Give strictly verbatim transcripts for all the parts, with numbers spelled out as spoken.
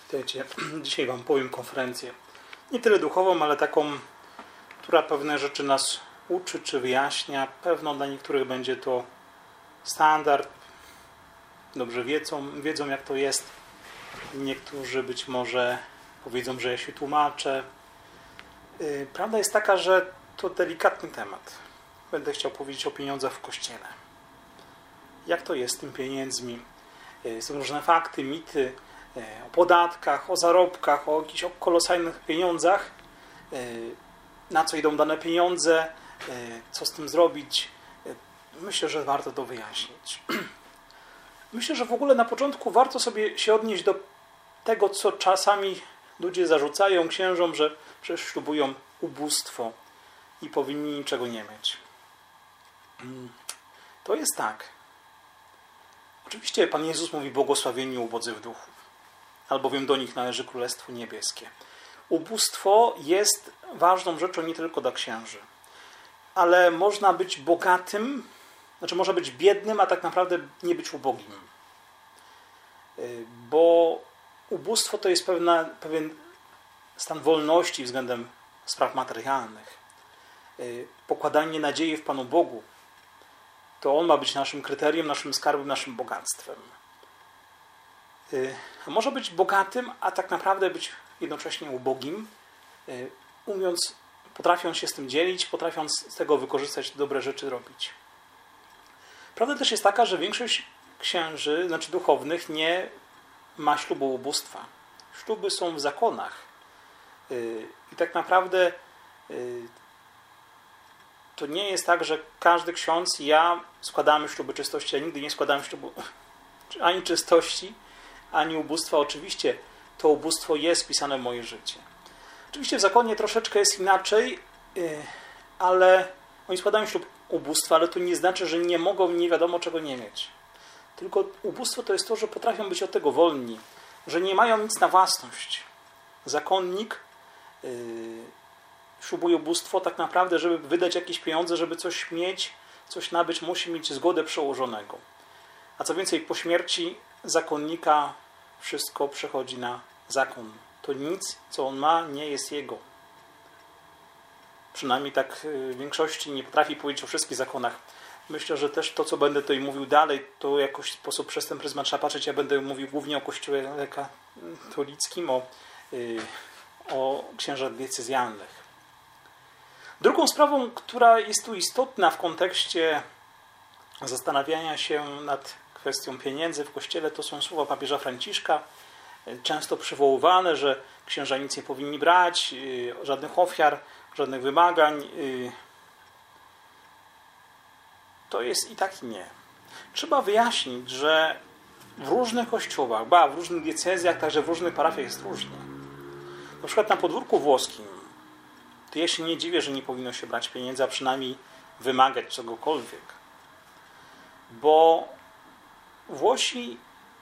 Wiecie, dzisiaj Wam powiem konferencję. Nie tyle duchową, ale taką, która pewne rzeczy nas uczy czy wyjaśnia. Pewno dla niektórych będzie to standard. Dobrze wiedzą, wiedzą jak to jest. Niektórzy być może powiedzą, że ja się tłumaczę. Prawda jest taka, że to delikatny temat. Będę chciał powiedzieć o pieniądzach w Kościele. Jak to jest z tymi pieniędzmi? Są różne fakty, mity o podatkach, o zarobkach, o jakichś kolosalnych pieniądzach. Na co idą dane pieniądze? Co z tym zrobić? Myślę, że warto to wyjaśnić. Myślę, że w ogóle na początku warto sobie się odnieść do tego, co czasami ludzie zarzucają księżom, że przecież ślubują ubóstwo i powinni niczego nie mieć. To jest tak. Oczywiście Pan Jezus mówi błogosławieni ubodzy w duchu, albowiem do nich należy Królestwo Niebieskie. Ubóstwo jest ważną rzeczą nie tylko dla księży, ale można być bogatym, znaczy można być biednym, a tak naprawdę nie być ubogim. Bo ubóstwo to jest pewna, pewien stan wolności względem spraw materialnych. Pokładanie nadziei w Panu Bogu, to On ma być naszym kryterium, naszym skarbem, naszym bogactwem. Może być bogatym, a tak naprawdę być jednocześnie ubogim, umiejąc, potrafiąc się z tym dzielić, potrafiąc z tego wykorzystać, dobre rzeczy robić. Prawda też jest taka, że większość księży, znaczy duchownych, nie ma ślubu ubóstwa. Śluby są w zakonach. I tak naprawdę to nie jest tak, że każdy ksiądz i ja składamy śluby czystości. Ja nigdy nie składałem ślubu ani czystości, ani ubóstwa. Oczywiście to ubóstwo jest wpisane w moje życie. Oczywiście w zakonie troszeczkę jest inaczej, ale oni składają ślub ubóstwa, ale to nie znaczy, że nie mogą nie wiadomo czego nie mieć. Tylko ubóstwo to jest to, że potrafią być od tego wolni, że nie mają nic na własność. Zakonnik yy, ślubuje ubóstwo tak naprawdę, żeby wydać jakieś pieniądze, żeby coś mieć, coś nabyć, musi mieć zgodę przełożonego. A co więcej, po śmierci zakonnika wszystko przechodzi na zakon. To nic, co on ma, nie jest jego. Przynajmniej tak w większości nie potrafi powiedzieć o wszystkich zakonach. Myślę, że też to, co będę tutaj mówił dalej, to jakoś w sposób przez ten pryzmat trzeba patrzeć. Ja będę mówił głównie o Kościele katolickim, o, yy, o księżach diecezjalnych. Drugą sprawą, która jest tu istotna w kontekście zastanawiania się nad kwestią pieniędzy w Kościele, to są słowa papieża Franciszka, często przywoływane, że księża nic nie powinni brać, yy, żadnych ofiar, żadnych wymagań. Yy, To jest i tak i nie. Trzeba wyjaśnić, że w różnych kościołach, ba, w różnych diecezjach, także w różnych parafiach jest różnie. Na przykład na podwórku włoskim, to ja się nie dziwię, że nie powinno się brać pieniędzy, a przynajmniej wymagać czegokolwiek. Bo Włosi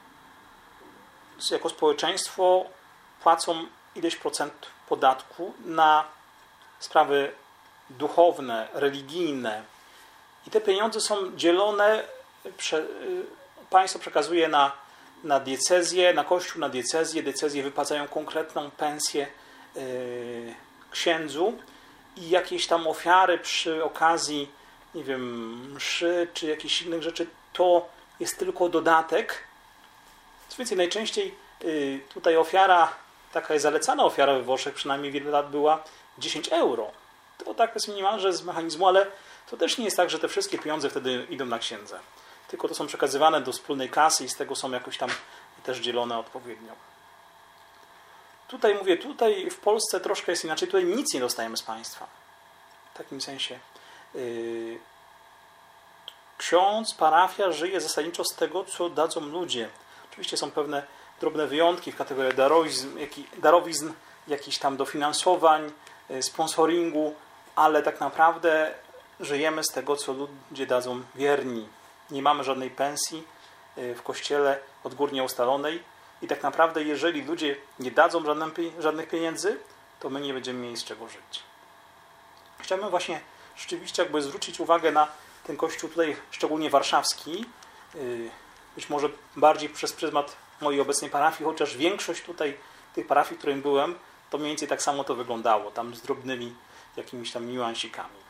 jako społeczeństwo płacą ileś procent podatku na sprawy duchowne, religijne. I te pieniądze są dzielone, prze, państwo przekazuje na, na diecezję, na kościół, na diecezję. Diecezje wypłacają konkretną pensję yy, księdzu i jakieś tam ofiary przy okazji, nie wiem, mszy czy jakichś innych rzeczy, to jest tylko dodatek. Co więcej, najczęściej yy, tutaj ofiara, taka jest zalecana ofiara we Włoszech, przynajmniej wiele lat była dziesięć euro. To tak jest minimalne z mechanizmu, ale to też nie jest tak, że te wszystkie pieniądze wtedy idą na księdza. Tylko to są przekazywane do wspólnej kasy i z tego są jakoś tam też dzielone odpowiednio. Tutaj mówię, tutaj w Polsce troszkę jest inaczej. Tutaj nic nie dostajemy z państwa. W takim sensie. Yy, ksiądz, parafia żyje zasadniczo z tego, co dadzą ludzie. Oczywiście są pewne drobne wyjątki w kategorii darowizn, jak, darowizn jakichś tam dofinansowań, yy, sponsoringu, ale tak naprawdę żyjemy z tego, co ludzie dadzą wierni. Nie mamy żadnej pensji w Kościele odgórnie ustalonej i tak naprawdę, jeżeli ludzie nie dadzą żadnych pieniędzy, to my nie będziemy mieli z czego żyć. Chciałbym właśnie rzeczywiście jakby zwrócić uwagę na ten kościół tutaj, szczególnie warszawski, być może bardziej przez pryzmat mojej obecnej parafii, chociaż większość tutaj tych parafii, w którym byłem, to mniej więcej tak samo to wyglądało, tam z drobnymi jakimiś tam niuansikami.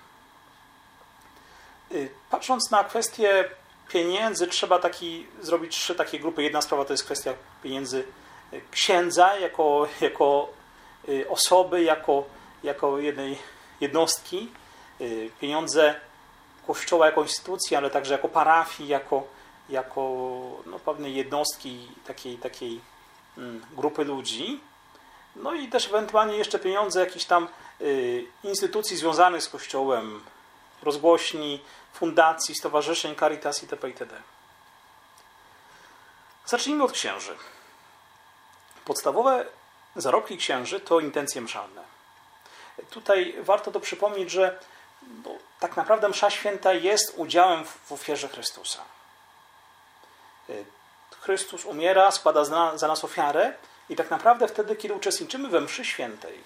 Patrząc na kwestię pieniędzy, trzeba taki, zrobić trzy takie grupy. Jedna sprawa to jest kwestia pieniędzy księdza jako, jako osoby, jako, jako jednej jednostki. Pieniądze Kościoła jako instytucji, ale także jako parafii, jako, jako no, pewnej jednostki, takiej, takiej mm, grupy ludzi. No i też ewentualnie jeszcze pieniądze jakichś tam y, instytucji związanych z Kościołem, rozgłośni, fundacji, stowarzyszeń, Caritas itp. itd. Zacznijmy od księży. Podstawowe zarobki księży to intencje mszalne. Tutaj warto to przypomnieć, że bo tak naprawdę msza święta jest udziałem w ofierze Chrystusa. Chrystus umiera, składa za nas ofiarę i tak naprawdę wtedy, kiedy uczestniczymy we mszy świętej,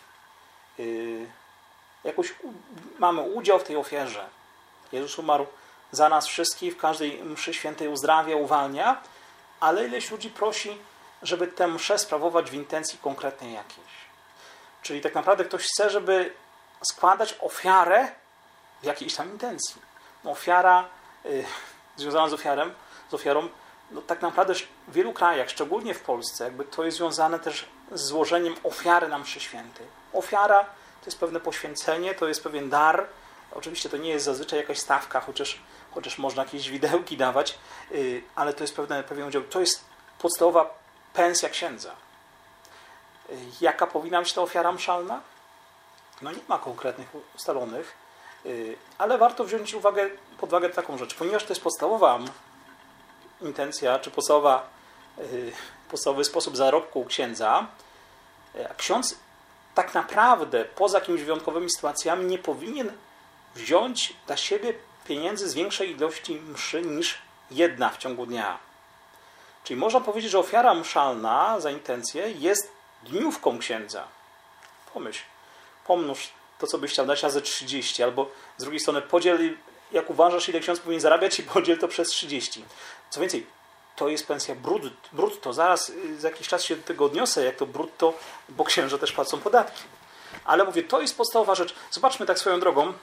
jakoś mamy udział w tej ofierze. Jezus umarł za nas wszystkich, w każdej mszy świętej uzdrawia, uwalnia, ale ileś ludzi prosi, żeby tę mszę sprawować w intencji konkretnej jakiejś. Czyli tak naprawdę ktoś chce, żeby składać ofiarę w jakiejś tam intencji. No, ofiara y, związana z ofiarem, z ofiarą, no tak naprawdę w wielu krajach, szczególnie w Polsce, jakby to jest związane też z złożeniem ofiary na mszy świętej. Ofiara to jest pewne poświęcenie, to jest pewien dar. Oczywiście to nie jest zazwyczaj jakaś stawka, chociaż, chociaż można jakieś widełki dawać, yy, ale to jest pewne, pewien udział. To jest podstawowa pensja księdza. Yy, jaka powinna być ta ofiara mszalna? No nie ma konkretnych ustalonych, yy, ale warto wziąć uwagę, pod uwagę taką rzecz. Ponieważ to jest podstawowa intencja, czy podstawowa, yy, podstawowy sposób zarobku księdza, yy, a ksiądz tak naprawdę poza jakimiś wyjątkowymi sytuacjami nie powinien wziąć dla siebie pieniędzy z większej ilości mszy niż jedna w ciągu dnia. Czyli można powiedzieć, że ofiara mszalna za intencję jest dniówką księdza. Pomyśl, pomnóż to, co byś chciał dać razy trzydzieści, albo z drugiej strony podziel, jak uważasz, ile ksiądz powinien zarabiać i podziel to przez trzydzieści. Co więcej, to jest pensja brutto. Zaraz za jakiś czas się do tego odniosę, jak to brutto, bo księże też płacą podatki. Ale mówię, to jest podstawowa rzecz. Zobaczmy tak swoją drogą,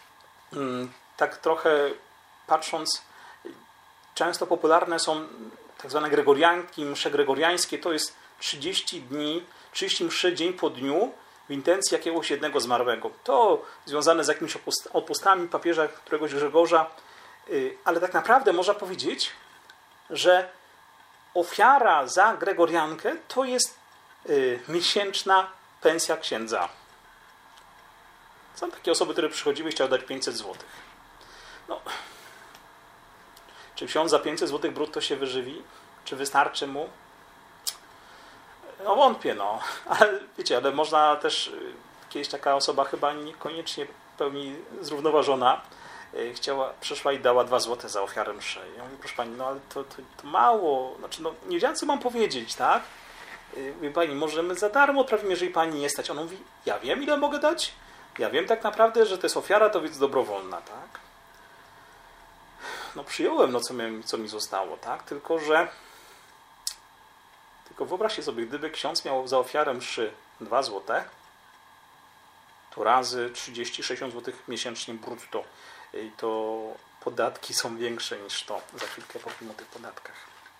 tak trochę patrząc, często popularne są tak zwane gregorianki, msze gregoriańskie. To jest trzydzieści dni, trzydzieści mszy dzień po dniu w intencji jakiegoś jednego zmarłego. To związane z jakimiś odpustami papieża któregoś Grzegorza, ale tak naprawdę można powiedzieć, że ofiara za gregoriankę to jest miesięczna pensja księdza. Są takie osoby, które przychodziły i chciały dać pięćset złotych. No, czy ksiądz za pięćset złotych brutto się wyżywi? Czy wystarczy mu? No wątpię, no. Ale wiecie, ale można też, kiedyś taka osoba chyba niekoniecznie w pełni zrównoważona, chciała, przyszła i dała dwa złote za ofiarę mszy. Ja mówię, proszę pani, no ale to, to, to mało. Znaczy, no, nie wiedziałem, co mam powiedzieć, tak? Mówię, pani, może my za darmo odprawimy, jeżeli pani nie stać. Ona mówi, ja wiem, ile mogę dać. Ja wiem tak naprawdę, że to jest ofiara, to więc dobrowolna, tak? No przyjąłem, no co mi, co mi zostało, tak? Tylko, że tylko wyobraźcie sobie, gdyby ksiądz miał za ofiarę mszy dwa złote, to razy trzydzieści sześćdziesiąt złotych miesięcznie brutto. I to podatki są większe niż to. Za chwilkę powiem o tych podatkach.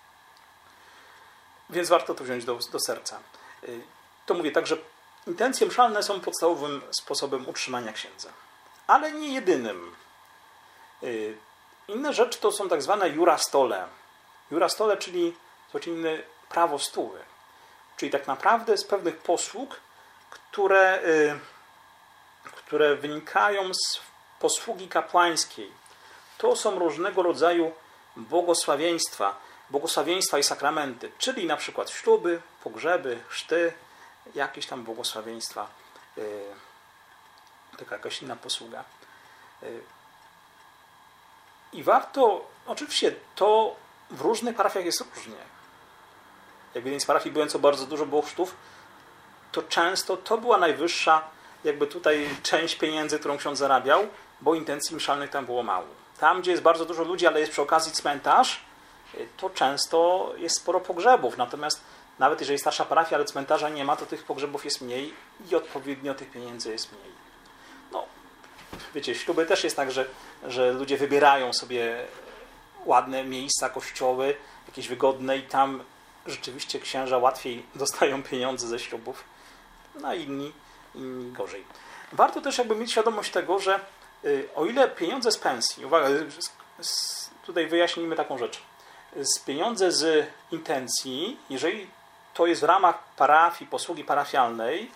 Więc warto to wziąć do, do serca. To mówię tak, że intencje mszalne są podstawowym sposobem utrzymania księdza. Ale nie jedynym. Inne rzeczy to są tak zwane jurastole. Jurastole, czyli inne prawo stóły. Czyli tak naprawdę z pewnych posług, które, które wynikają z posługi kapłańskiej. To są różnego rodzaju błogosławieństwa. Błogosławieństwa i sakramenty. Czyli na przykład śluby, pogrzeby, chrzty, jakieś tam błogosławieństwa. Taka jakaś inna posługa. I warto, oczywiście to w różnych parafiach jest różnie. Jak w jednej z parafii byłem, co bardzo dużo było chrztów, to często to była najwyższa jakby tutaj część pieniędzy, którą ksiądz zarabiał, bo intencji mszalnych tam było mało. Tam, gdzie jest bardzo dużo ludzi, ale jest przy okazji cmentarz, to często jest sporo pogrzebów. Natomiast nawet jeżeli starsza parafia, ale cmentarza nie ma, to tych pogrzebów jest mniej i odpowiednio tych pieniędzy jest mniej. No, wiecie, śluby też jest tak, że, że ludzie wybierają sobie ładne miejsca, kościoły, jakieś wygodne i tam rzeczywiście księża łatwiej dostają pieniądze ze ślubów, no a inni, inni gorzej. Warto też jakby mieć świadomość tego, że y, o ile pieniądze z pensji, uwaga, z, z, tutaj wyjaśnijmy taką rzecz, z pieniądze z intencji, jeżeli to jest w ramach parafii, posługi parafialnej,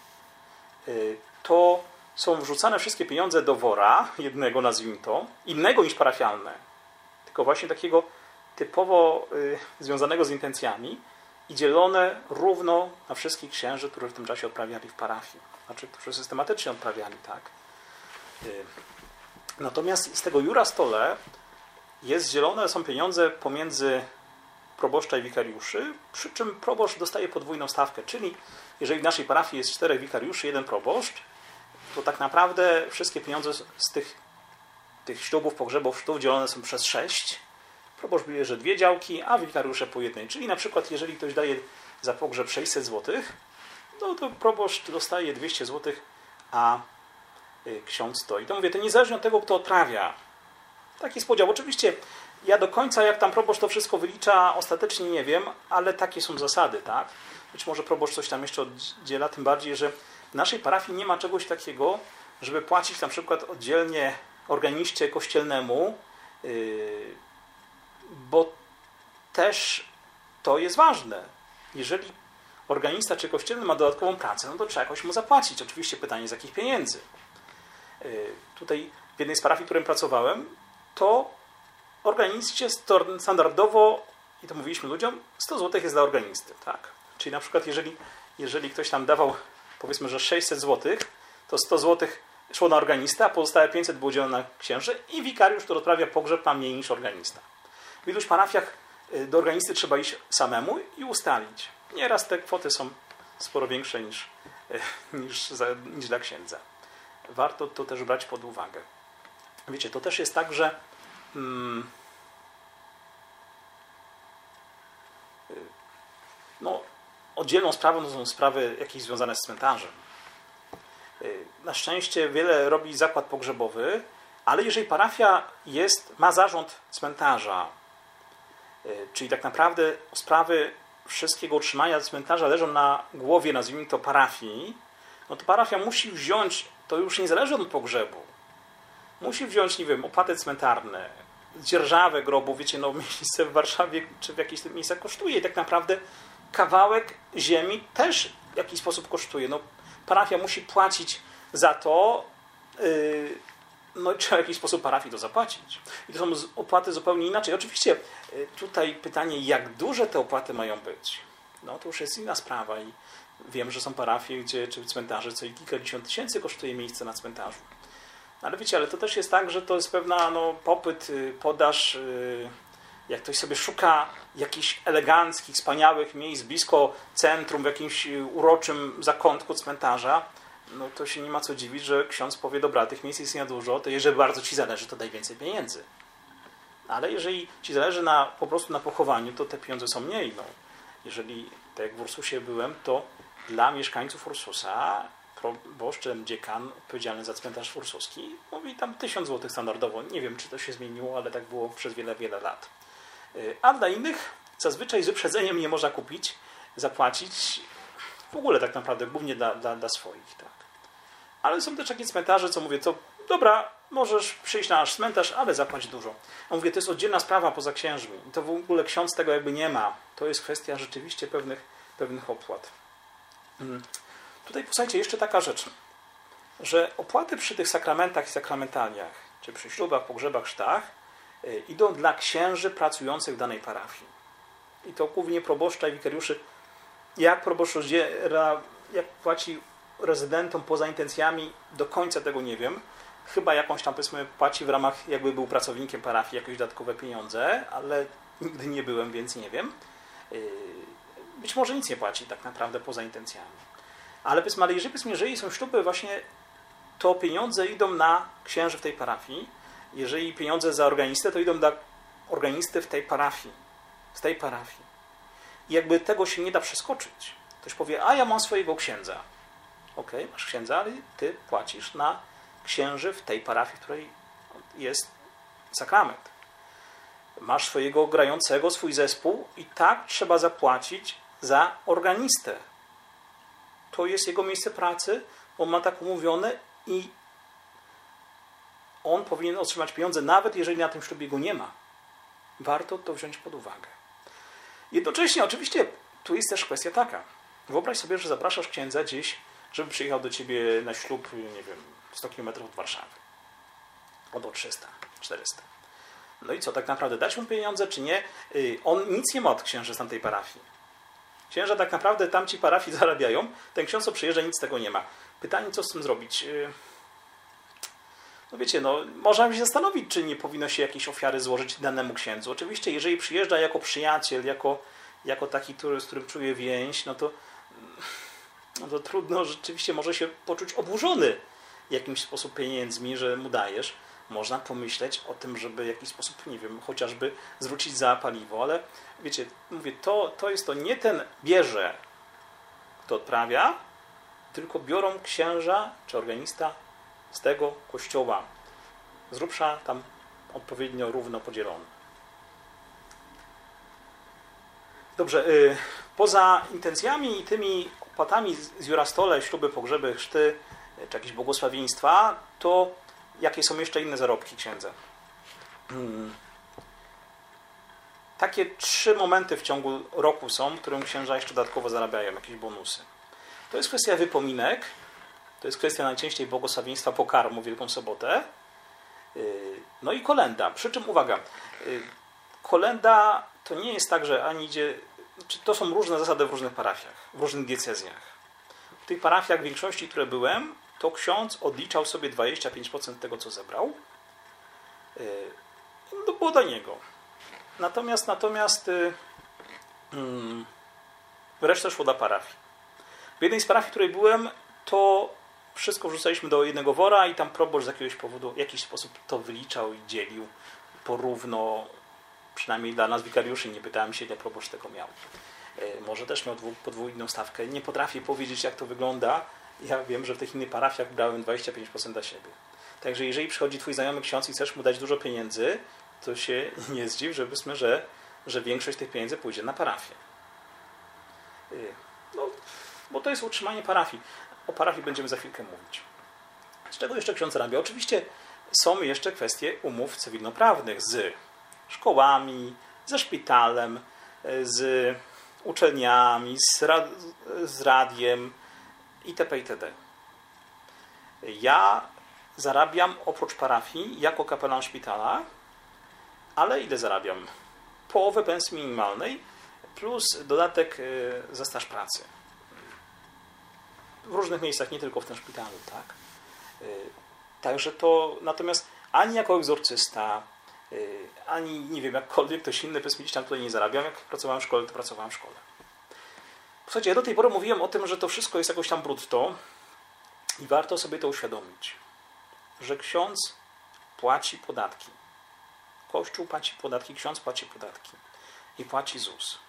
y, to są wrzucane wszystkie pieniądze do wora, jednego nazwijmy to, innego niż parafialne, tylko właśnie takiego typowo y, związanego z intencjami i dzielone równo na wszystkich księży, którzy w tym czasie odprawiali w parafii. Znaczy, którzy systematycznie odprawiali, tak. Y, natomiast z tego jura stole jest dzielone, są pieniądze pomiędzy proboszcza i wikariuszy, przy czym proboszcz dostaje podwójną stawkę, czyli jeżeli w naszej parafii jest czterech wikariuszy, jeden proboszcz, to tak naprawdę wszystkie pieniądze z tych, tych ślubów, pogrzebów, sztów dzielone są przez sześć. Proboszcz bierze dwie działki, a wikariusze po jednej. Czyli na przykład jeżeli ktoś daje za pogrzeb sześćset złotych, no to proboszcz dostaje dwieście złotych, a ksiądz to. I to mówię, to niezależnie od tego, kto odprawia. Taki jest podział. Oczywiście ja do końca, jak tam proboszcz to wszystko wylicza, ostatecznie nie wiem, ale takie są zasady, tak? Być może proboszcz coś tam jeszcze oddziela, tym bardziej, że w naszej parafii nie ma czegoś takiego, żeby płacić na przykład oddzielnie organiście kościelnemu, yy, bo też to jest ważne. Jeżeli organista czy kościelny ma dodatkową pracę, no to trzeba jakoś mu zapłacić. Oczywiście pytanie, z jakich pieniędzy. Yy, tutaj w jednej z parafii, w którym pracowałem, to organiście standardowo, i to mówiliśmy ludziom, sto złotych jest dla organisty. Tak? Czyli na przykład jeżeli, jeżeli ktoś tam dawał, powiedzmy, że sześćset złotych, to sto złotych szło na organista, a pozostałe pięćset było dzielone na księży i wikariusz, który odprawia pogrzeb, ma mniej niż organista. W iluś parafiach do organisty trzeba iść samemu i ustalić. Nieraz te kwoty są sporo większe niż, niż, niż dla księdza. Warto to też brać pod uwagę. Wiecie, to też jest tak, że hmm, no, oddzielną sprawą to są sprawy jakieś związane z cmentarzem. Na szczęście wiele robi zakład pogrzebowy, ale jeżeli parafia jest, ma zarząd cmentarza, czyli tak naprawdę sprawy wszystkiego utrzymania cmentarza leżą na głowie, nazwijmy to, parafii, no to parafia musi wziąć, to już nie zależy od pogrzebu, musi wziąć, nie wiem, opłaty cmentarne, dzierżawę grobu, wiecie, no miejsce w Warszawie czy w jakichś tych miejscach kosztuje i tak naprawdę kawałek ziemi też w jakiś sposób kosztuje. No, parafia musi płacić za to, yy, no i trzeba w jakiś sposób parafii to zapłacić. I to są opłaty zupełnie inaczej. Oczywiście yy, tutaj pytanie, jak duże te opłaty mają być, no to już jest inna sprawa i wiem, że są parafie, gdzie, czy cmentarze, co i kilkadziesiąt tysięcy kosztuje miejsce na cmentarzu. Ale wiecie, ale to też jest tak, że to jest pewna no, popyt, podaż. Jak ktoś sobie szuka jakichś eleganckich, wspaniałych miejsc blisko centrum, w jakimś uroczym zakątku cmentarza, no to się nie ma co dziwić, że ksiądz powie, dobra, tych miejsc jest niedużo, to jeżeli bardzo ci zależy, to daj więcej pieniędzy. Ale jeżeli ci zależy na, po prostu na pochowaniu, to te pieniądze są mniej. No. Jeżeli, tak jak w Ursusie byłem, to dla mieszkańców Ursusa proboszcz, dziekan odpowiedzialny za cmentarz ursuski mówi tam tysiąc złotych standardowo. Nie wiem, czy to się zmieniło, ale tak było przez wiele, wiele lat. A dla innych zazwyczaj z wyprzedzeniem nie można kupić, zapłacić w ogóle tak naprawdę, głównie dla, dla, dla swoich. Tak. Ale są też takie cmentarze, co mówię, to dobra, możesz przyjść na nasz cmentarz, ale zapłać dużo. A mówię, to jest oddzielna sprawa poza księżmi. I to w ogóle ksiądz tego jakby nie ma. To jest kwestia rzeczywiście pewnych, pewnych opłat. Hmm. Tutaj posłuchajcie, jeszcze taka rzecz, że opłaty przy tych sakramentach i sakramentaliach, czy przy ślubach, pogrzebach, chrztach, yy, idą dla księży pracujących w danej parafii. I to głównie proboszcza i wikariuszy. Jak proboszcz rozdziela, jak płaci rezydentom poza intencjami, do końca tego nie wiem. Chyba jakąś tam, powiedzmy, płaci w ramach, jakby był pracownikiem parafii, jakieś dodatkowe pieniądze, ale nigdy nie byłem, więc nie wiem. Yy, być może nic nie płaci tak naprawdę poza intencjami. Ale powiedzmy, ale jeżeli, powiedzmy, jeżeli są śluby właśnie, to pieniądze idą na księży w tej parafii. Jeżeli pieniądze za organistę, to idą dla organisty w tej parafii. z tej parafii. I jakby tego się nie da przeskoczyć. Ktoś powie, a ja mam swojego księdza. Okej, okay, masz księdza, ale ty płacisz na księży w tej parafii, w której jest sakrament. Masz swojego grającego, swój zespół i tak trzeba zapłacić za organistę. To jest jego miejsce pracy, on ma tak umówione i on powinien otrzymać pieniądze, nawet jeżeli na tym ślubie go nie ma. Warto to wziąć pod uwagę. Jednocześnie, oczywiście, tu jest też kwestia taka. Wyobraź sobie, że zapraszasz księdza gdzieś, żeby przyjechał do ciebie na ślub, nie wiem, sto kilometrów od Warszawy. Albo trzysta, czterysta. No i co, tak naprawdę dać mu pieniądze, czy nie? On nic nie ma od księży z tamtej parafii. Księża tak naprawdę tamci parafii zarabiają, ten ksiądz, co przyjeżdża, nic z tego nie ma. Pytanie, co z tym zrobić? No wiecie, no, można się zastanowić, czy nie powinno się jakieś ofiary złożyć danemu księdzu. Oczywiście, jeżeli przyjeżdża jako przyjaciel, jako, jako taki, który, z którym czuje więź, no to, no to trudno, rzeczywiście może się poczuć oburzony w jakimś sposób pieniędzmi, że mu dajesz. Można pomyśleć o tym, żeby w jakiś sposób, nie wiem, chociażby zwrócić za paliwo, ale wiecie, mówię, to, to jest to nie ten bierze, kto odprawia, tylko biorą księża czy organista z tego kościoła. Z grubsza tam odpowiednio równo podzielony. Dobrze, yy, poza intencjami i tymi opłatami z jurastole, śluby, pogrzeby, chrzty, czy jakieś błogosławieństwa, to jakie są jeszcze inne zarobki księdza? Hmm. Takie trzy momenty w ciągu roku są, w którym księża jeszcze dodatkowo zarabiają jakieś bonusy. To jest kwestia wypominek, to jest kwestia najczęściej błogosławieństwa pokarmu w Wielką Sobotę, no i kolenda. Przy czym uwaga, kolenda to nie jest tak, że ani idzie, to są różne zasady w różnych parafiach, w różnych diecezjach. W tych parafiach w większości, które byłem, to ksiądz odliczał sobie dwadzieścia pięć procent tego, co zebrał. To było do niego. Natomiast, natomiast hmm, resztę szło dla parafii. W jednej z parafii, w której byłem, to wszystko wrzucaliśmy do jednego wora i tam proboszcz z jakiegoś powodu w jakiś sposób to wyliczał i dzielił porówno, przynajmniej dla nas wikariuszy. Nie pytałem się, ile proboszcz tego miał. Może też miał podwójną stawkę. Nie potrafię powiedzieć, jak to wygląda. Ja wiem, że w tych innych parafiach brałem dwadzieścia pięć procent dla siebie. Także jeżeli przychodzi twój znajomy ksiądz i chcesz mu dać dużo pieniędzy, to się nie zdziw, że powiedzmy, że, że większość tych pieniędzy pójdzie na parafię. No, bo to jest utrzymanie parafii. O parafii będziemy za chwilkę mówić. Z czego jeszcze ksiądz zarabia? Oczywiście są jeszcze kwestie umów cywilnoprawnych z szkołami, ze szpitalem, z uczelniami, z, rad, z radiem itp. itd. Ja zarabiam oprócz parafii jako kapelan szpitala, ale ile zarabiam? Połowę pensji minimalnej plus dodatek za staż pracy. W różnych miejscach, nie tylko w tym szpitalu, tak? Także to, natomiast ani jako egzorcysta, ani, nie wiem, jakkolwiek ktoś inny, powiedzmy, gdzieś tam tutaj nie zarabiam. Jak pracowałem w szkole, to pracowałem w szkole. Słuchajcie, ja do tej pory mówiłem o tym, że to wszystko jest jakoś tam brutto i warto sobie to uświadomić, że ksiądz płaci podatki. Kościół płaci podatki, ksiądz płaci podatki i płaci ZUS.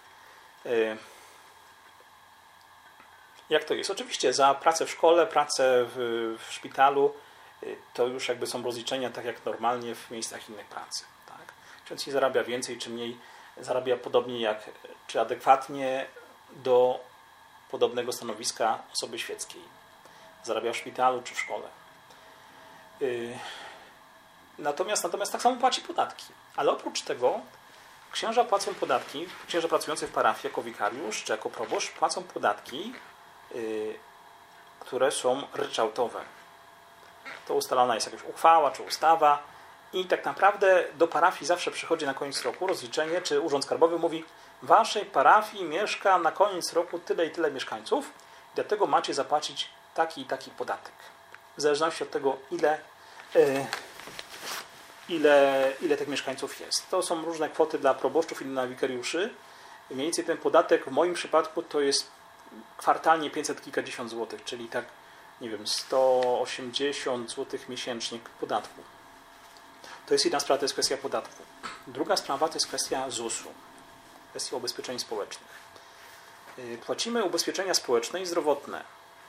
Jak to jest? Oczywiście za pracę w szkole, pracę w, w szpitalu, to już jakby są rozliczenia tak jak normalnie w miejscach innych pracy. Tak? Ksiądz nie zarabia więcej czy mniej, zarabia podobnie jak, czy adekwatnie do podobnego stanowiska osoby świeckiej. Zarabia w szpitalu czy w szkole. Natomiast, natomiast tak samo płaci podatki. Ale oprócz tego księża płacą podatki, księża pracujący w parafii jako wikariusz czy jako proboszcz płacą podatki, yy, które są ryczałtowe. To ustalona jest jakaś uchwała czy ustawa i tak naprawdę do parafii zawsze przychodzi na koniec roku rozliczenie, czy Urząd Skarbowy mówi: w waszej parafii mieszka na koniec roku tyle i tyle mieszkańców i dlatego macie zapłacić taki i taki podatek. W zależności od tego, ile yy, Ile, ile tych mieszkańców jest. To są różne kwoty dla proboszczów i dla wikariuszy. Mniej więcej ten podatek w moim przypadku to jest kwartalnie pięćset kilkadziesiąt złotych, czyli tak, nie wiem, sto osiemdziesiąt złotych miesięcznie podatku. To jest jedna sprawa, to jest kwestia podatku. Druga sprawa to jest kwestia zusu. kwestia ubezpieczeń społecznych. Płacimy ubezpieczenia społeczne i zdrowotne.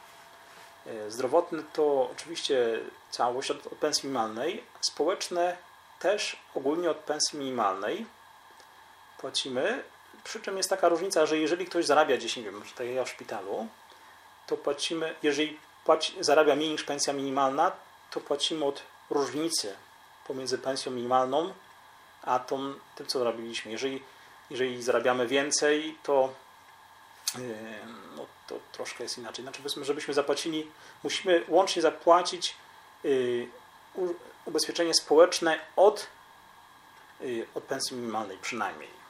Zdrowotne to oczywiście całość od, od pensji minimalnej, społeczne też ogólnie od pensji minimalnej płacimy, przy czym jest taka różnica, że jeżeli ktoś zarabia gdzieś, nie wiem, tak jak ja w szpitalu, to płacimy, jeżeli płaci, zarabia mniej niż pensja minimalna, to płacimy od różnicy pomiędzy pensją minimalną a tą, tym, co zarabiliśmy. Jeżeli, jeżeli zarabiamy więcej, to, yy, no, to troszkę jest inaczej. Znaczy, powiedzmy, żebyśmy zapłacili, musimy łącznie zapłacić yy, ubezpieczenie społeczne od, yy, od pensji minimalnej przynajmniej.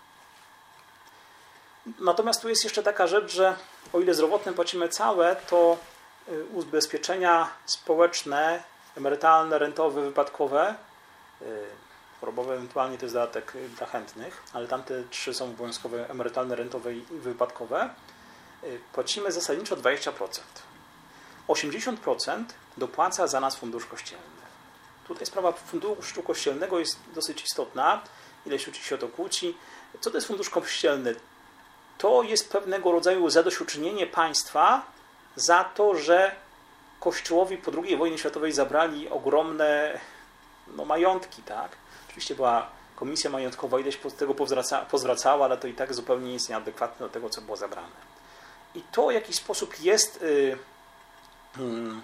Natomiast tu jest jeszcze taka rzecz, że o ile zdrowotne płacimy całe, to ubezpieczenia społeczne, emerytalne, rentowe, wypadkowe, chorobowe ewentualnie to jest dodatek dla chętnych, ale tamte trzy są obowiązkowe, emerytalne, rentowe i wypadkowe, płacimy zasadniczo dwadzieścia procent. osiemdziesiąt procent dopłaca za nas Fundusz Kościelny. Tutaj sprawa Funduszu Kościelnego jest dosyć istotna, ileś ludzi się o to kłóci. Co to jest Fundusz Kościelny? To jest pewnego rodzaju zadośćuczynienie państwa za to, że Kościołowi po drugiej wojnie światowej zabrali ogromne no, majątki. Tak? Oczywiście była komisja majątkowa, ileś tego pozwraca, pozwracała, ale to i tak zupełnie jest nieadekwatne do tego, co było zabrane. I to w jakiś sposób jest, yy, hmm,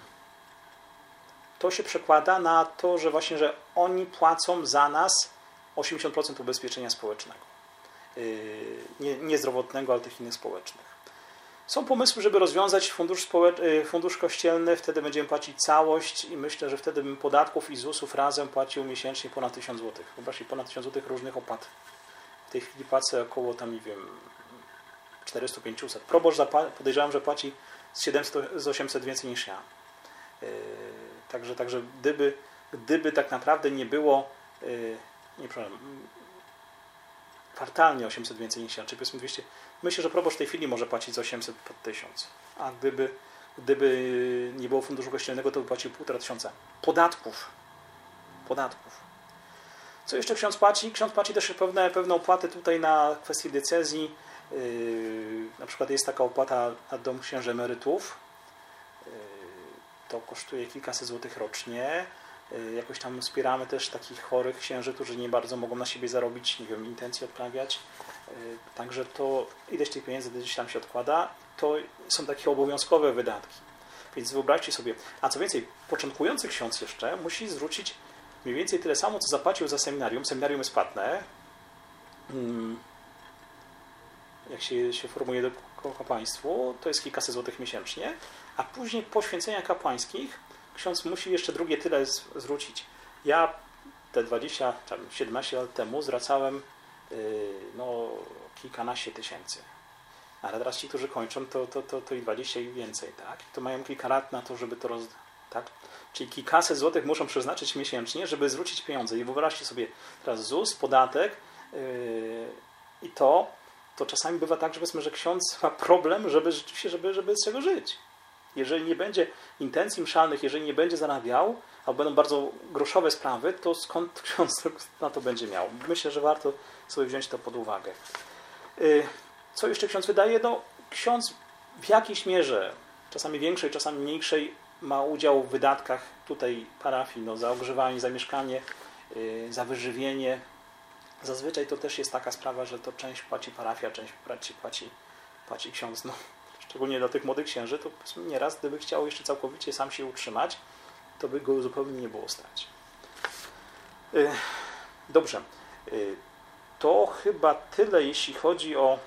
to się przekłada na to, że właśnie, że oni płacą za nas osiemdziesiąt procent ubezpieczenia społecznego. Nie, nie zdrowotnego, ale tych innych społecznych. Są pomysły, żeby rozwiązać fundusz, społecz- fundusz kościelny, wtedy będziemy płacić całość i myślę, że wtedy bym podatków i zusów razem płacił miesięcznie ponad tysiąc złotych. Wyobraźcie, ponad tysiąc złotych różnych opłat. W tej chwili płacę około tam, nie wiem, czterysta pięćset. Proboszcz podejrzewam, że płaci z siedemset, z osiemset więcej niż ja. Yy, także, także gdyby, gdyby tak naprawdę nie było, yy, nie przepraszam, kwartalnie osiemset więcej niż ja, czyli powiedzmy dwieście. Myślę, że proboszcz w tej chwili może płacić z osiemset pod tysiąc. A gdyby, gdyby nie było Funduszu Kościelnego, to by płacił półtora tysiąca. Podatków. Podatków. Co jeszcze ksiądz płaci? Ksiądz płaci też pewne, pewne opłaty tutaj na kwestii decyzji. Yy, na przykład jest taka opłata na dom księży emerytów. Yy, to kosztuje kilkaset złotych rocznie. Jakoś tam wspieramy też takich chorych księży, którzy nie bardzo mogą na siebie zarobić, nie wiem, intencji odprawiać. Także to ileś tych pieniędzy gdzieś tam się odkłada. To są takie obowiązkowe wydatki. Więc wyobraźcie sobie, a co więcej, początkujący ksiądz jeszcze musi zwrócić mniej więcej tyle samo, co zapłacił za seminarium. Seminarium jest płatne. Jak się, się formuje do kapłaństwu, to jest kilkaset złotych miesięcznie, a później po święceniach kapłańskich ksiądz musi jeszcze drugie tyle zwrócić. Ja te dwadzieścia, siedemnaście lat temu zwracałem yy, no, kilkanaście tysięcy. Ale teraz ci, którzy kończą, to, to, to, to i dwadzieścia i więcej. Tak? To mają kilka lat na to, żeby to roz... tak? Czyli kilkaset złotych muszą przeznaczyć miesięcznie, żeby zwrócić pieniądze. I wyobraźcie sobie teraz ZUS, podatek yy, i to, to czasami bywa tak, że powiedzmy, że ksiądz ma problem, żeby rzeczywiście, żeby, żeby z czego żyć. Jeżeli nie będzie intencji mszalnych, jeżeli nie będzie zarabiał, albo będą bardzo groszowe sprawy, to skąd ksiądz na to będzie miał? Myślę, że warto sobie wziąć to pod uwagę. Co jeszcze ksiądz wydaje? No, ksiądz w jakiejś mierze, czasami większej, czasami mniejszej, ma udział w wydatkach tutaj parafii, no, za ogrzewanie, za mieszkanie, za wyżywienie. Zazwyczaj to też jest taka sprawa, że to część płaci parafia, część płaci, płaci, płaci ksiądz. No, szczególnie dla tych młodych księży, to nieraz, gdyby chciał jeszcze całkowicie sam się utrzymać, to by go zupełnie nie było stać. Dobrze. To chyba tyle, jeśli chodzi o,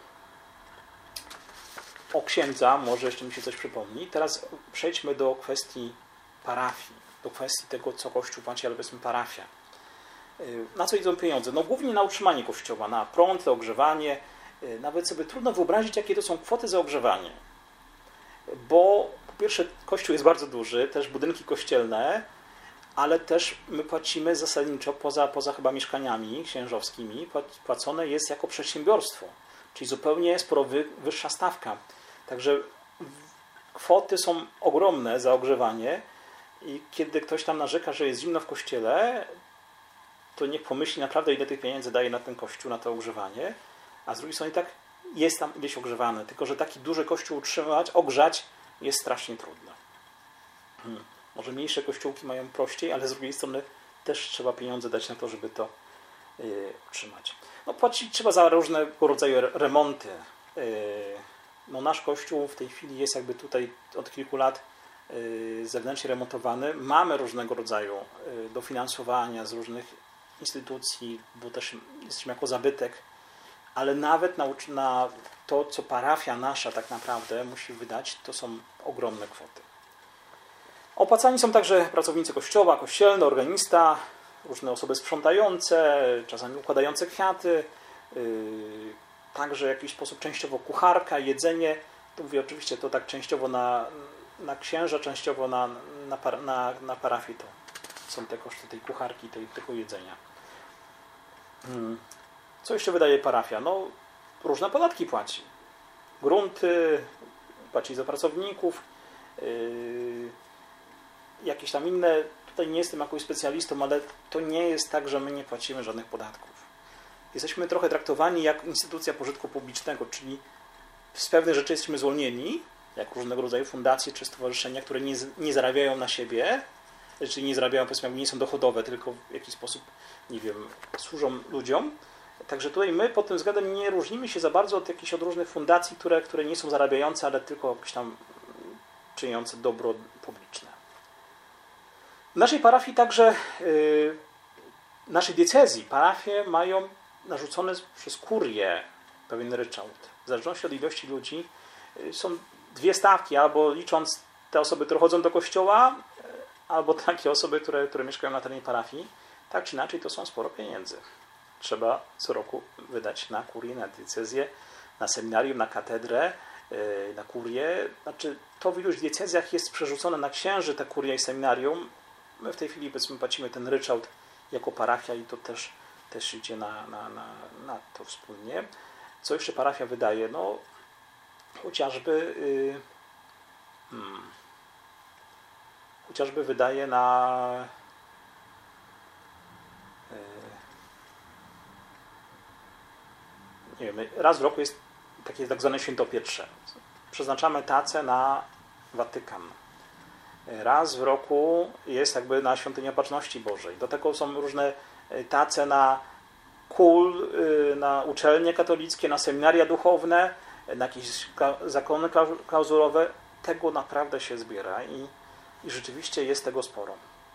o księdza. Może jeszcze mi się coś przypomni. Teraz przejdźmy do kwestii parafii, do kwestii tego, co Kościół płaci, ale powiedzmy parafia. Na co idą pieniądze? No głównie na utrzymanie Kościoła, na prąd, na ogrzewanie. Nawet sobie trudno wyobrazić, jakie to są kwoty za ogrzewanie. Bo po pierwsze Kościół jest bardzo duży, też budynki kościelne, ale też my płacimy zasadniczo, poza, poza chyba mieszkaniami księżowskimi, płacone jest jako przedsiębiorstwo, czyli zupełnie sporo wy, wyższa stawka. Także kwoty są ogromne za ogrzewanie i kiedy ktoś tam narzeka, że jest zimno w kościele, to niech pomyśli naprawdę, ile tych pieniędzy daje na ten kościół, na to ogrzewanie. a z drugiej strony tak jest tam ileś ogrzewane, tylko że taki duży kościół utrzymać, ogrzać jest strasznie trudno. Hmm. Może mniejsze kościółki mają prościej, ale z drugiej strony też trzeba pieniądze dać na to, żeby to yy, utrzymać. No, płacić trzeba za różnego rodzaju remonty. Yy, no, nasz kościół w tej chwili jest jakby tutaj od kilku lat yy, zewnętrznie remontowany. Mamy różnego rodzaju yy, dofinansowania z różnych instytucji, bo też jesteśmy jako zabytek, ale nawet na, na to, co parafia nasza tak naprawdę musi wydać, to są ogromne kwoty. Opłacani są także pracownicy kościoła, kościelny, organista, różne osoby sprzątające, czasami układające kwiaty, yy, także w jakiś sposób częściowo kucharka, jedzenie. To mówię oczywiście to tak częściowo na, na księża, częściowo na, na, par, na, na parafii to są te koszty tej kucharki, tej, tego jedzenia. Hmm. Co jeszcze wydaje parafia? No, różne podatki płaci. Grunty, płaci za pracowników, yy, jakieś tam inne. Tutaj nie jestem jakimś specjalistą, ale to nie jest tak, że my nie płacimy żadnych podatków. Jesteśmy trochę traktowani jak instytucja pożytku publicznego, czyli z pewnych rzeczy jesteśmy zwolnieni, jak różnego rodzaju fundacje czy stowarzyszenia, które nie, nie zarabiają na siebie, czyli nie zarabiają, powiedzmy, nie są dochodowe, tylko w jakiś sposób, nie wiem, służą ludziom. Także tutaj my pod tym względem nie różnimy się za bardzo od jakichś od różnych fundacji, które, które nie są zarabiające, ale tylko jakieś tam czyniące dobro publiczne. W naszej parafii także, yy, w naszej diecezji, parafie mają narzucone przez kurię pewien ryczałt. W zależności od ilości ludzi yy, są dwie stawki, albo licząc te osoby, które chodzą do kościoła, yy, albo takie osoby, które, które mieszkają na terenie parafii. Tak czy inaczej to są sporo pieniędzy. Trzeba co roku wydać na kurię, na diecezję, na seminarium, na katedrę, yy, na kurię. Znaczy to w iluś diecezjach jest przerzucone na księży, ta kuria i seminarium. My w tej chwili, powiedzmy, płacimy ten ryczałt jako parafia i to też, też idzie na, na, na, na to wspólnie. Co jeszcze parafia wydaje? No, chociażby yy, hmm, chociażby wydaje na yy, nie wiem, raz w roku jest takie tak zwane świętopietrze. Przeznaczamy tacę na Watykan. Raz w roku jest jakby na Świątynię Opatrzności Bożej. Do tego są różne tace na kul, na uczelnie katolickie, na seminaria duchowne, na jakieś zakony klauzurowe. Tego naprawdę się zbiera i, i rzeczywiście jest tego sporo.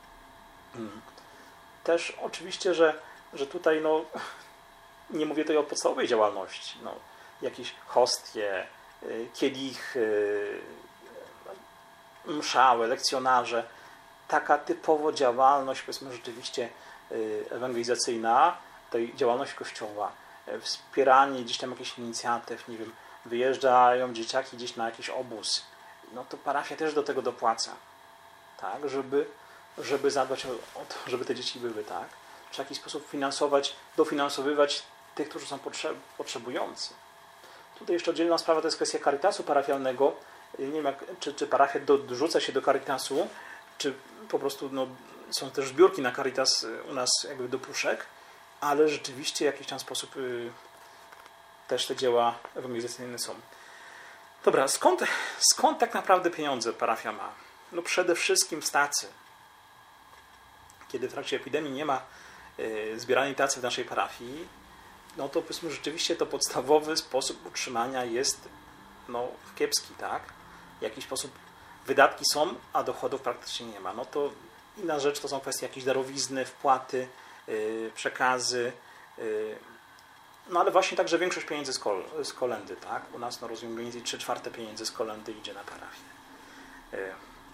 Też oczywiście, że, że tutaj no, nie mówię tutaj o podstawowej działalności. No, jakieś hostie, kielichy, mszały, lekcjonarze, taka typowo działalność, powiedzmy rzeczywiście ewangelizacyjna, tej działalność Kościoła, wspieranie gdzieś tam jakichś inicjatyw, nie wiem, wyjeżdżają dzieciaki gdzieś na jakiś obóz, no to parafia też do tego dopłaca, tak, żeby, żeby zadbać o to, żeby te dzieci były, tak, w jakiś sposób finansować, dofinansowywać tych, którzy są potrzebujący. Tutaj jeszcze oddzielna sprawa to jest kwestia Caritasu parafialnego. Nie wiem, jak, czy, czy parafia dorzuca się do Caritasu, czy po prostu no, są też zbiórki na Caritas u nas jakby do puszek, ale rzeczywiście w jakiś tam sposób y, też te dzieła ewangelizacyjne są. Dobra, skąd, skąd tak naprawdę pieniądze parafia ma? No przede wszystkim z tacy. Kiedy w trakcie epidemii nie ma y, zbieranej tacy w naszej parafii, no to powiedzmy rzeczywiście to podstawowy sposób utrzymania jest no, kiepski, tak? W jakiś sposób wydatki są, a dochodów praktycznie nie ma. No to inna rzecz to są kwestie jakieś darowizny, wpłaty, yy, przekazy, yy, no ale właśnie także większość pieniędzy z, kol, z kolendy, tak? U nas, no rozumiem, mniej więcej trzy czwarte pieniędzy z kolendy idzie na parafię. Yy.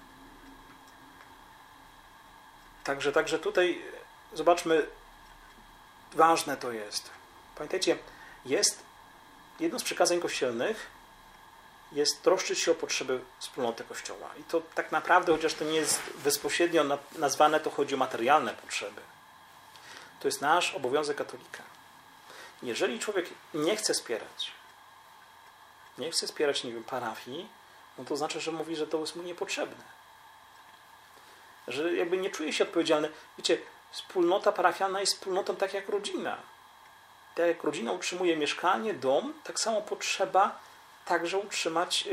Także, także tutaj zobaczmy, ważne to jest. Pamiętajcie, jest jedno z przykazań kościelnych, jest troszczyć się o potrzeby wspólnoty Kościoła. I to tak naprawdę, chociaż to nie jest bezpośrednio nazwane, to chodzi o materialne potrzeby. To jest nasz obowiązek katolika. Jeżeli człowiek nie chce wspierać, nie chce wspierać, nie wiem, parafii, no to znaczy, że mówi, że to jest mu niepotrzebne. Że jakby nie czuje się odpowiedzialny. Wiecie, wspólnota parafialna jest wspólnotą tak jak rodzina. tak jak rodzina utrzymuje mieszkanie, dom, tak samo potrzeba także utrzymać,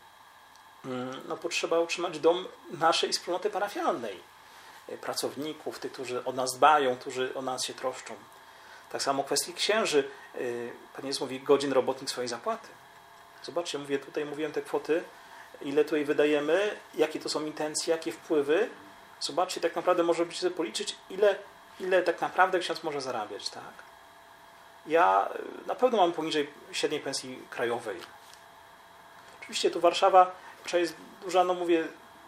no, potrzeba utrzymać dom naszej wspólnoty parafialnej. Pracowników, tych, którzy o nas dbają, którzy o nas się troszczą. Tak samo w kwestii księży. Pan Jezus mówi, godzin robotnik swojej zapłaty. Zobaczcie, mówię, tutaj mówiłem te kwoty, ile tutaj wydajemy, jakie to są intencje, jakie wpływy. Zobaczcie, tak naprawdę może być sobie policzyć, ile, ile tak naprawdę ksiądz może zarabiać. Tak? Ja na pewno mam poniżej średniej pensji krajowej. Oczywiście tu Warszawa jest duża, no mówię,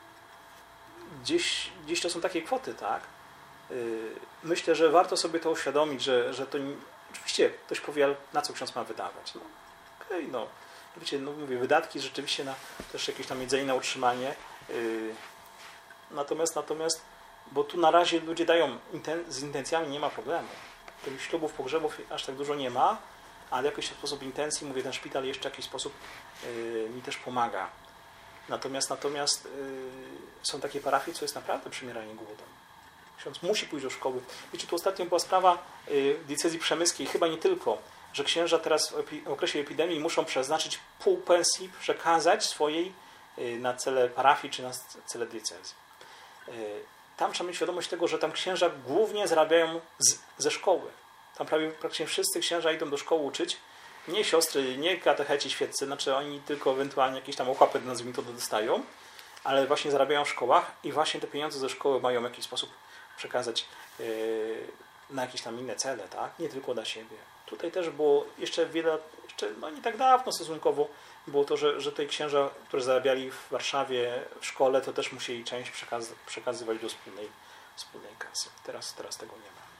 Gdzieś, gdzieś to są takie kwoty, tak? Myślę, że warto sobie to uświadomić, że, że to nie, oczywiście ktoś powie, ale na co ksiądz ma wydawać? No, okej, okay, no. Wiecie, no mówię, wydatki rzeczywiście na też jakieś tam jedzenie, na utrzymanie. Yy, natomiast, natomiast, bo tu na razie ludzie dają, inten, z intencjami nie ma problemu. Tych ślubów, pogrzebów aż tak dużo nie ma, ale jakiś sposób intencji, mówię, ten szpital jeszcze w jakiś sposób yy, mi też pomaga. Natomiast, natomiast yy, są takie parafie, co jest naprawdę przymieranie głodem. Ksiądz musi pójść do szkoły. Wiecie, tu ostatnio była sprawa yy, w diecezji przemyskiej, chyba nie tylko, że księża teraz w, epi, w okresie epidemii muszą przeznaczyć pół pensji, przekazać swojej yy, na cele parafii czy na cele diecezji. Yy, tam trzeba mieć świadomość tego, że tam księża głównie zarabiają z, ze szkoły. Tam prawie praktycznie wszyscy księża idą do szkoły uczyć. Nie siostry, nie katecheci świeccy, znaczy oni tylko ewentualnie jakieś tam ochłapy, nazwijmy to, dostają, ale właśnie zarabiają w szkołach i właśnie te pieniądze ze szkoły mają w jakiś sposób przekazać yy, na jakieś tam inne cele, tak? Nie tylko dla siebie. Tutaj też było jeszcze wiele, jeszcze no nie tak dawno stosunkowo, było to, że, że tej księża, którzy zarabiali w Warszawie w szkole, to też musieli część przekaz- przekazywać do wspólnej, wspólnej kasy. Teraz, teraz tego nie ma.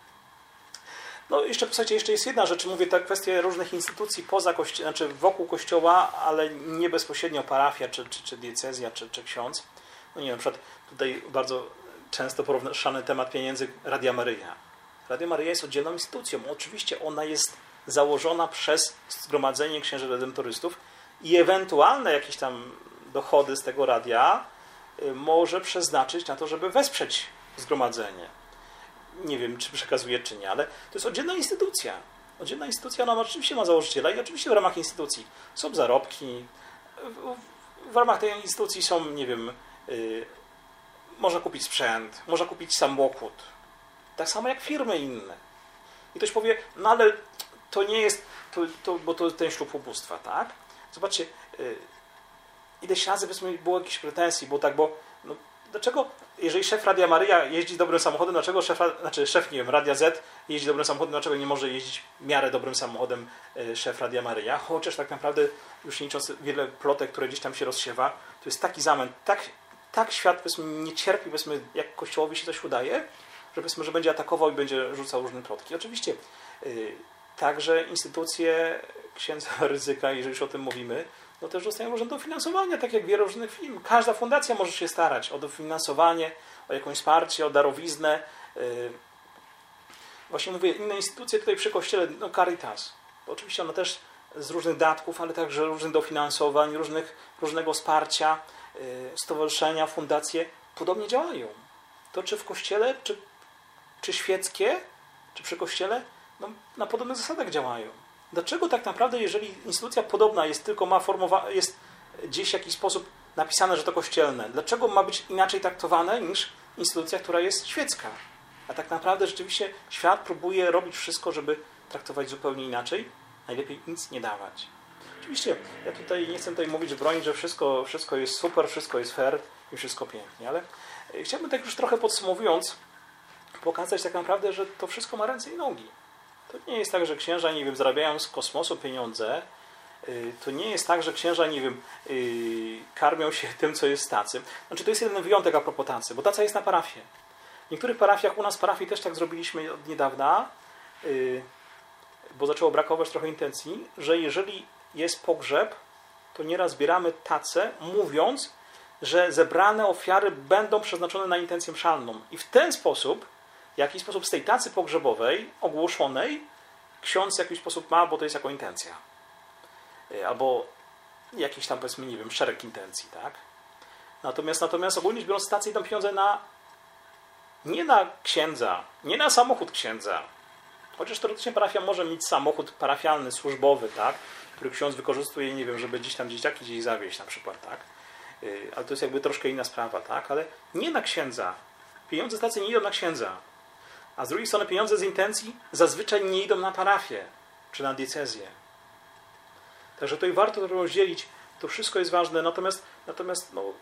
No jeszcze, słuchajcie, jeszcze jest jedna rzecz, mówię, ta kwestia różnych instytucji poza kości- znaczy wokół kościoła, ale nie bezpośrednio parafia, czy, czy, czy diecezja, czy, czy ksiądz. No nie wiem, na przykład tutaj bardzo często poruszany temat pieniędzy Radia Maryja. Radia Maryja jest oddzielną instytucją. Oczywiście ona jest założona przez Zgromadzenie Księży Redemptorystów i ewentualne jakieś tam dochody z tego radia może przeznaczyć na to, żeby wesprzeć zgromadzenie. Nie wiem, czy przekazuje, czy nie, ale to jest oddzielna instytucja. Oddzielna instytucja, ona oczywiście ma założyciela i oczywiście w ramach instytucji są zarobki. W, w ramach tej instytucji są, nie wiem, yy, można kupić sprzęt, można kupić samochód. Tak samo jak firmy inne. I ktoś powie, no ale to nie jest, to, to, bo to ten ślub ubóstwa, tak? Zobaczcie, yy, ileś razy powiedzmy było jakichś pretensji, bo tak, bo no, dlaczego, jeżeli szef Radia Maryja jeździ dobrym samochodem, dlaczego szef, znaczy szef, nie wiem, Radia Z jeździ dobrym samochodem, dlaczego nie może jeździć w miarę dobrym samochodem szef Radia Maryja? Chociaż tak naprawdę, już nie licząc wiele plotek, które gdzieś tam się rozsiewa, to jest taki zamęt, tak, tak świat, powiedzmy, nie cierpi, powiedzmy, jak Kościołowi się coś udaje, że powiedzmy, że będzie atakował i będzie rzucał różne plotki. Oczywiście yy, także instytucje księdza Rydzyka, jeżeli już o tym mówimy, no też dostają różne dofinansowania, tak jak wiele różnych firm. Każda fundacja może się starać o dofinansowanie, o jakieś wsparcie, o darowiznę. Właśnie mówię, inne instytucje tutaj przy Kościele, no Caritas. Oczywiście ona też z różnych datków, ale także różnych dofinansowań, różnych, różnego wsparcia, stowarzyszenia, fundacje podobnie działają. To czy w Kościele, czy, czy świeckie, czy przy Kościele, no, na podobnych zasadach działają. Dlaczego tak naprawdę, jeżeli instytucja podobna jest, tylko ma formowa- jest gdzieś w jakiś sposób napisane, że to kościelne, dlaczego ma być inaczej traktowane niż instytucja, która jest świecka? A tak naprawdę rzeczywiście świat próbuje robić wszystko, żeby traktować zupełnie inaczej, najlepiej nic nie dawać. Oczywiście ja tutaj nie chcę tutaj mówić, bronić, że wszystko, wszystko jest super, wszystko jest fair i wszystko pięknie, ale chciałbym tak już trochę podsumowując pokazać tak naprawdę, że to wszystko ma ręce i nogi. To nie jest tak, że księża, nie wiem, zarabiają z kosmosu pieniądze. To nie jest tak, że księża, nie wiem, karmią się tym, co jest tacy. Znaczy, to jest jeden wyjątek a propos tacy, bo taca jest na parafie. W niektórych parafiach, u nas w parafii też tak zrobiliśmy od niedawna, bo zaczęło brakować trochę intencji, że jeżeli jest pogrzeb, to nieraz zbieramy tacę, mówiąc, że zebrane ofiary będą przeznaczone na intencję mszalną. I w ten sposób, w jakiś sposób z tej tacy pogrzebowej, ogłoszonej, ksiądz w jakiś sposób ma, bo to jest jako intencja. Albo jakiś tam, powiedzmy, nie wiem, szereg intencji, tak? Natomiast, natomiast ogólnie biorąc, tacy idą pieniądze na, nie na księdza, nie na samochód księdza, Chociaż teoretycznie parafia może mieć samochód parafialny, służbowy, tak? Który ksiądz wykorzystuje, nie wiem, żeby gdzieś tam dzieciaki gdzieś zawieźć na przykład, tak? Yy, ale to jest jakby troszkę inna sprawa, tak? Ale nie na księdza. Pieniądze z tacy nie idą na księdza. A z drugiej strony pieniądze z intencji zazwyczaj nie idą na parafię czy na diecezję. Także tutaj warto to rozdzielić. To wszystko jest ważne. Natomiast, natomiast no,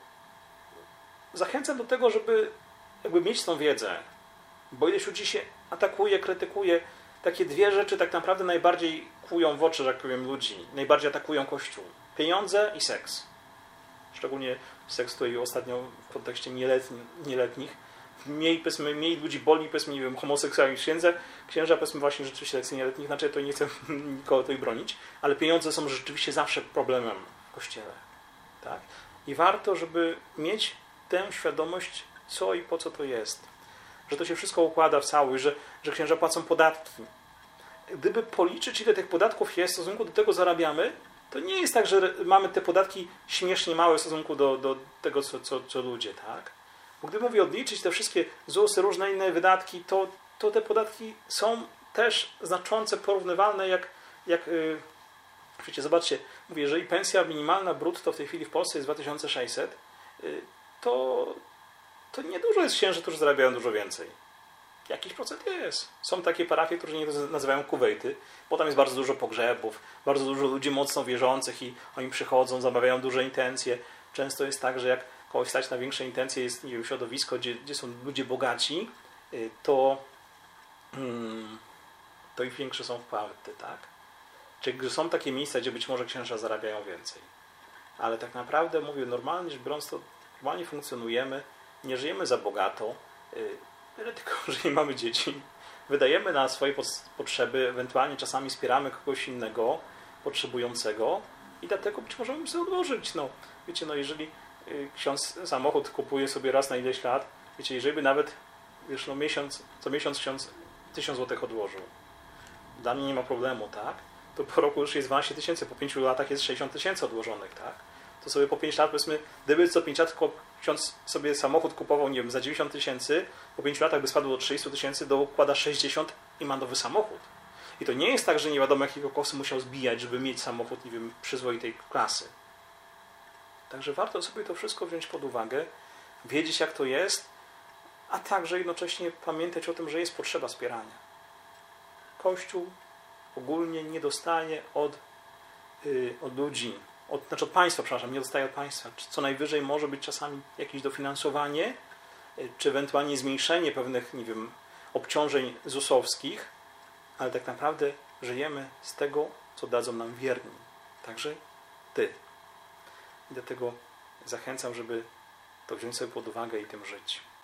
zachęcam do tego, żeby jakby mieć tą wiedzę. Bo ileś ludzi się atakuje, krytykuje. Takie dwie rzeczy tak naprawdę najbardziej kłują w oczy, że tak powiem, ludzi. Najbardziej atakują Kościół. Pieniądze i seks. Szczególnie seks tutaj ostatnio w kontekście nieletni, nieletnich. Mniej, powiedzmy, mniej ludzi boli, powiedzmy, nie wiem, homoseksualni księdze, księża, powiedzmy, właśnie rzeczywiście lekcji nieletnich, znaczy to nie chcę nikogo tutaj bronić, ale pieniądze są rzeczywiście zawsze problemem w Kościele. Tak? I warto, żeby mieć tę świadomość, co i po co to jest. Że to się wszystko układa w całość, że, że księża płacą podatki. Gdyby policzyć, ile tych podatków jest, w stosunku do tego zarabiamy, to nie jest tak, że mamy te podatki śmiesznie małe w stosunku do, do tego, co, co, co ludzie, tak? Bo gdy mówię odliczyć te wszystkie ZUSy, różne inne wydatki, to, to te podatki są też znaczące, porównywalne jak, jak yy, wiecie, zobaczcie, mówię, jeżeli pensja minimalna brutto w tej chwili w Polsce jest dwa tysiące sześćset, yy, to, to niedużo jest księży, którzy zarabiają dużo więcej. Jakiś procent jest. Są takie parafie, które nie nazywają kuwejty, bo tam jest bardzo dużo pogrzebów, bardzo dużo ludzi mocno wierzących i oni przychodzą, zamawiają duże intencje. Często jest tak, że jak kogoś stać na większe intencje, jest, nie wiem, środowisko, gdzie, gdzie są ludzie bogaci, to, hmm, to ich większe są wpłaty, tak? Czyli są takie miejsca, gdzie być może księża zarabiają więcej. Ale tak naprawdę, mówię, normalnie rzecz biorąc, to normalnie funkcjonujemy, nie żyjemy za bogato, tyle tylko, że nie mamy dzieci. Wydajemy na swoje potrzeby, ewentualnie czasami wspieramy kogoś innego, potrzebującego i dlatego być może musimy sobie odłożyć. No, wiecie, no jeżeli ksiądz samochód kupuje sobie raz na ileś lat, wiecie, jeżeli by nawet wiesz, no miesiąc, co miesiąc ksiądz tysiąc złotych odłożył, dla mnie nie ma problemu, tak? To po roku już jest dwanaście tysięcy, po pięciu latach jest sześćdziesiąt tysięcy odłożonych, tak? To sobie po pięć lat, powiedzmy, gdyby co pięć lat ksiądz sobie samochód kupował, nie wiem, za dziewięćdziesiąt tysięcy, po pięciu latach by spadło do trzydziestu tysięcy, dokłada sześćdziesiąt i ma nowy samochód. I to nie jest tak, że nie wiadomo jakiego kosztu musiał zbijać, żeby mieć samochód, nie wiem, przyzwoitej klasy. Także warto sobie to wszystko wziąć pod uwagę, wiedzieć jak to jest, a także jednocześnie pamiętać o tym, że jest potrzeba wspierania. Kościół ogólnie nie dostaje od, yy, od ludzi, od, znaczy od państwa, przepraszam, nie dostaje od państwa. Co najwyżej może być czasami jakieś dofinansowanie, yy, czy ewentualnie zmniejszenie pewnych, nie wiem, obciążeń zusowskich, ale tak naprawdę żyjemy z tego, co dadzą nam wierni. Także Ty. I dlatego zachęcam, żeby to wziąć sobie pod uwagę i tym żyć.